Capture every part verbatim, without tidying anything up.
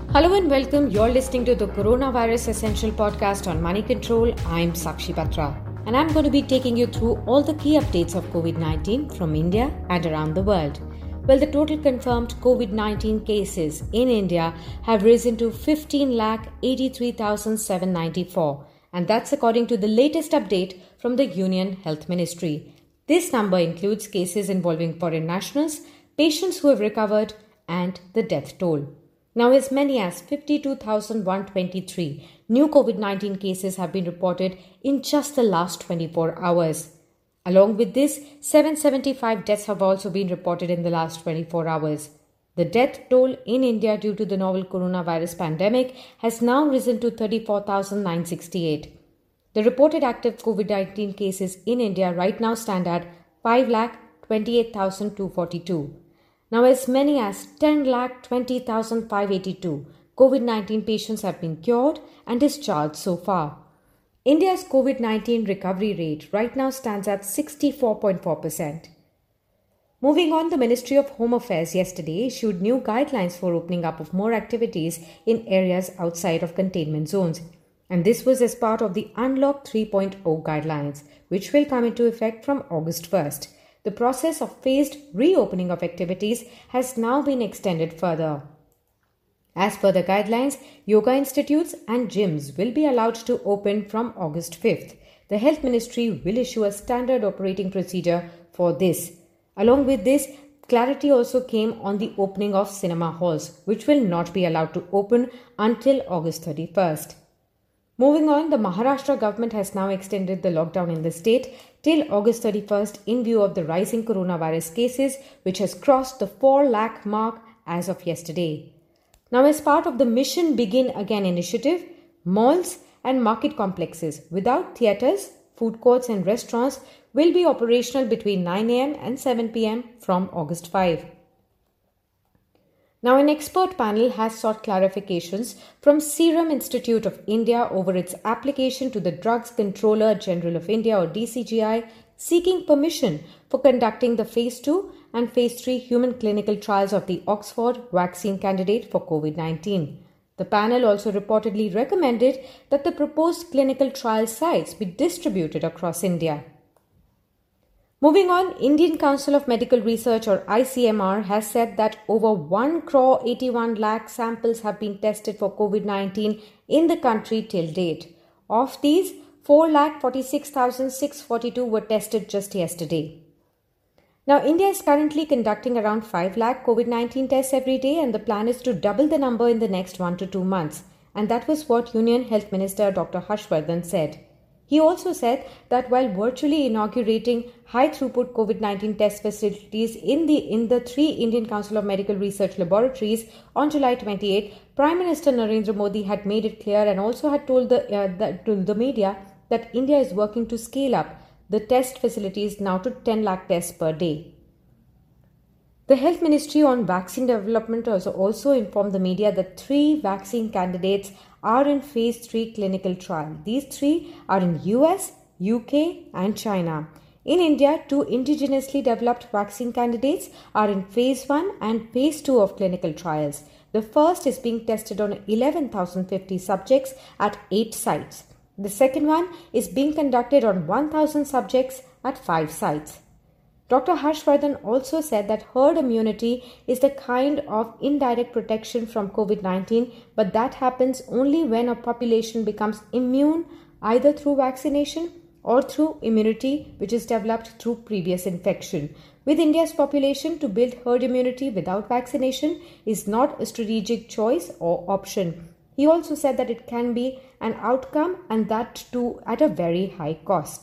Hello and welcome. You're listening to the Coronavirus Essential Podcast on Money Control. I'm Sakshi Patra, and I'm going to be taking you through all the key updates of covid nineteen from India and around the world. Well, the total confirmed covid nineteen cases in India have risen to fifteen lakh eighty-three thousand seven hundred ninety-four, and that's according to the latest update from the Union Health Ministry. This number includes cases involving foreign nationals, patients who have recovered, and the death toll. Now, as many as fifty-two thousand one hundred twenty-three new covid nineteen cases have been reported in just the last twenty-four hours. Along with this, seven hundred seventy-five deaths have also been reported in the last twenty-four hours. The death toll in India due to the novel coronavirus pandemic has now risen to thirty-four thousand nine hundred sixty-eight. The reported active covid nineteen cases in India right now stand at five lakh twenty-eight thousand two hundred forty-two. Now, as many as ten lakh twenty thousand five hundred eighty-two covid nineteen patients have been cured and discharged so far. India's covid nineteen recovery rate right now stands at sixty-four point four percent. Moving on, the Ministry of Home Affairs yesterday issued new guidelines for opening up of more activities in areas outside of containment zones. And this was as part of the Unlock three point oh guidelines, which will come into effect from August first. The process of phased reopening of activities has now been extended further. As per the guidelines, yoga institutes and gyms will be allowed to open from August fifth. The Health Ministry will issue a standard operating procedure for this. Along with this, clarity also came on the opening of cinema halls, which will not be allowed to open until August thirty-first. Moving on, the Maharashtra government has now extended the lockdown in the state till August thirty-first in view of the rising coronavirus cases, which has crossed the four lakh mark as of yesterday. Now, as part of the Mission Begin Again initiative, malls and market complexes without theatres, food courts and restaurants will be operational between nine a.m. and seven p.m. from August fifth. Now, an expert panel has sought clarifications from Serum Institute of India over its application to the Drugs Controller General of India or D C G I, seeking permission for conducting the Phase two and Phase three human clinical trials of the Oxford vaccine candidate for covid nineteen. The panel also reportedly recommended that the proposed clinical trial sites be distributed across India. Moving on, Indian Council of Medical Research or I C M R has said that over one crore eighty-one lakh samples have been tested for covid nineteen in the country till date. Of these, four lakh forty-six thousand six hundred forty-two were tested just yesterday. Now, India is currently conducting around five lakh covid nineteen tests every day, and the plan is to double the number in the next one to two months. And that was what Union Health Minister Doctor Harshvardhan said. He also said that while virtually inaugurating high-throughput covid nineteen test facilities in the in the three Indian Council of Medical Research laboratories on July twenty-eighth, Prime Minister Narendra Modi had made it clear and also had told the, uh, the, to the media that India is working to scale up the test facilities now to ten lakh tests per day. The Health Ministry on Vaccine Development also, also informed the media that three vaccine candidates are in Phase three clinical trial. These three are in U S, U K and China. In India, two indigenously developed vaccine candidates are in Phase one and Phase two of clinical trials. The first is being tested on eleven thousand fifty subjects at eight sites. The second one is being conducted on one thousand subjects at five sites. Doctor Harshvardhan also said that herd immunity is the kind of indirect protection from covid nineteen, but that happens only when a population becomes immune either through vaccination or through immunity which is developed through previous infection. With India's population, to build herd immunity without vaccination is not a strategic choice or option. He also said that it can be an outcome, and that too at a very high cost.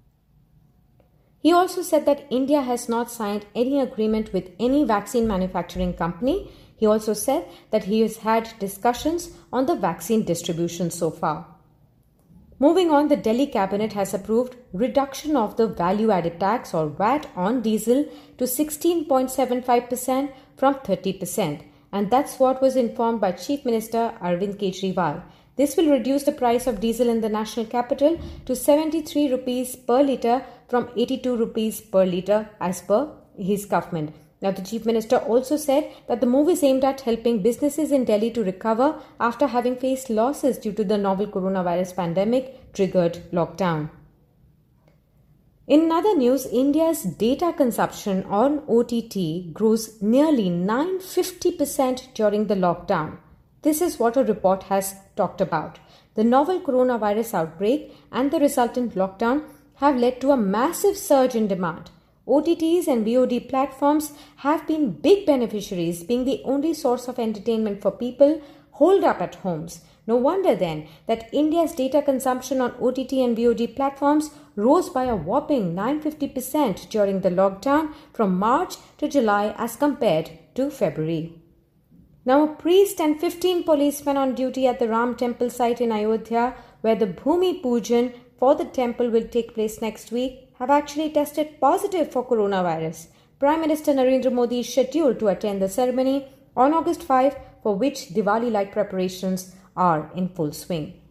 He also said that India has not signed any agreement with any vaccine manufacturing company. He also said that he has had discussions on the vaccine distribution so far. Moving on, the Delhi Cabinet has approved reduction of the value-added tax or V A T on diesel to sixteen point seven five percent from thirty percent. And that's what was informed by Chief Minister Arvind Kejriwal. This will reduce the price of diesel in the national capital to seventy-three rupees per litre from eighty-two rupees per litre as per his government. Now, the Chief Minister also said that the move is aimed at helping businesses in Delhi to recover after having faced losses due to the novel coronavirus pandemic triggered lockdown. In other news, India's data consumption on O T T grows nearly nine hundred fifty percent during the lockdown. This is what a report has talked about. The novel coronavirus outbreak and the resultant lockdown have led to a massive surge in demand. O T Ts and V O D platforms have been big beneficiaries, being the only source of entertainment for people holed up at homes. No wonder then that India's data consumption on O T T and V O D platforms rose by a whopping nine hundred fifty percent during the lockdown from March to July as compared to February. Now, a priest and fifteen policemen on duty at the Ram temple site in Ayodhya, where the Bhumi Pujan for the temple will take place next week, have actually tested positive for coronavirus. Prime Minister Narendra Modi is scheduled to attend the ceremony on August fifth, for which Diwali-like preparations are in full swing.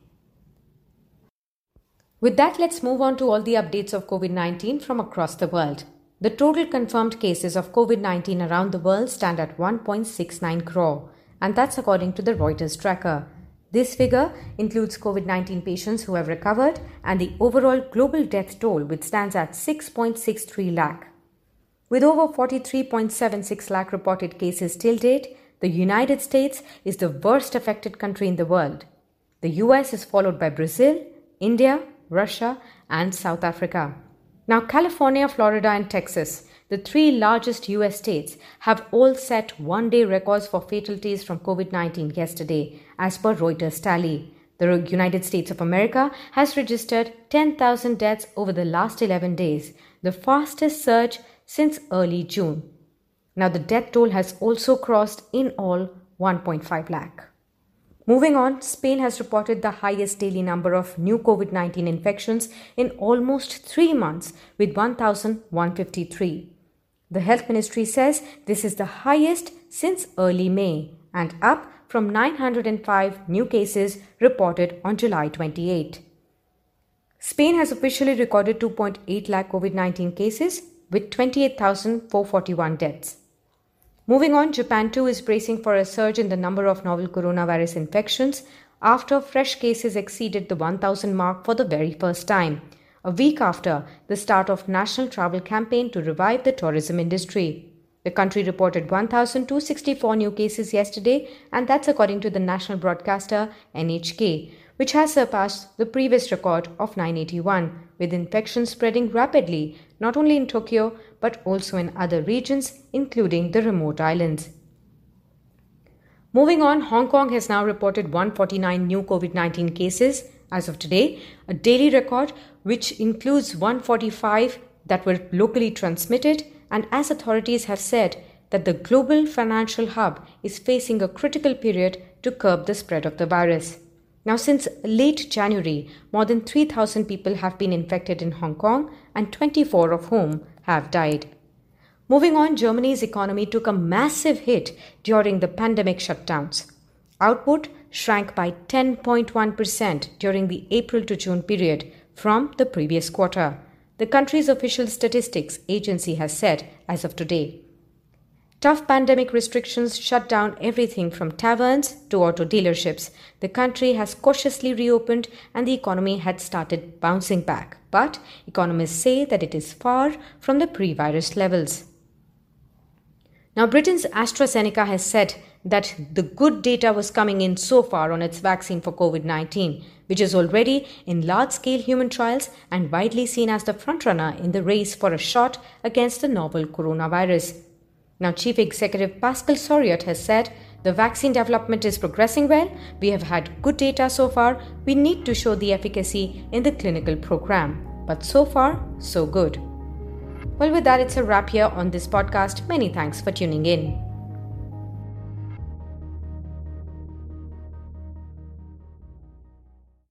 With that, let's move on to all the updates of COVID nineteen from across the world. The total confirmed cases of COVID nineteen around the world stand at one point six nine crore, and that's according to the Reuters tracker. This figure includes COVID nineteen patients who have recovered, and the overall global death toll, which stands at six point six three lakh. With over forty-three point seven six lakh reported cases till date, the United States is the worst affected country in the world. The U S is followed by Brazil, India, Russia, and South Africa. Now, California, Florida, and Texas, the three largest U S states, have all set one-day records for fatalities from COVID nineteen yesterday, as per Reuters tally. The United States of America has registered ten thousand deaths over the last eleven days, the fastest surge since early June. Now, the death toll has also crossed in all one point five lakh. Moving on, Spain has reported the highest daily number of new COVID nineteen infections in almost three months with one thousand one hundred fifty-three. The Health Ministry says this is the highest since early May and up from nine hundred five new cases reported on July twenty-eighth. Spain has officially recorded two point eight lakh COVID nineteen cases with twenty-eight thousand four hundred forty-one deaths. Moving on, Japan too is bracing for a surge in the number of novel coronavirus infections after fresh cases exceeded the one thousand mark for the very first time, a week after the start of national travel campaign to revive the tourism industry. The country reported one thousand two hundred sixty-four new cases yesterday, and that's according to the national broadcaster N H K, which has surpassed the previous record of nine hundred eighty-one, with infections spreading rapidly not only in Tokyo but also in other regions, including the remote islands. Moving on, Hong Kong has now reported one hundred forty-nine new COVID nineteen cases as of today, a daily record which includes one hundred forty-five that were locally transmitted, and as authorities have said that the global financial hub is facing a critical period to curb the spread of the virus. Now, since late January, more than three thousand people have been infected in Hong Kong, and twenty-four of whom have died. Moving on, Germany's economy took a massive hit during the pandemic shutdowns. Output shrank by ten point one percent during the April to June period from the previous quarter, the country's official statistics agency has said as of today. Tough pandemic restrictions shut down everything from taverns to auto dealerships. The country has cautiously reopened and the economy had started bouncing back. But economists say that it is far from the pre-virus levels. Now, Britain's AstraZeneca has said that the good data was coming in so far on its vaccine for COVID nineteen, which is already in large-scale human trials and widely seen as the frontrunner in the race for a shot against the novel coronavirus. Now, Chief Executive Pascal Soriot has said, the vaccine development is progressing well, we have had good data so far, we need to show the efficacy in the clinical program. But so far, so good. Well, with that, it's a wrap here on this podcast. Many thanks for tuning in.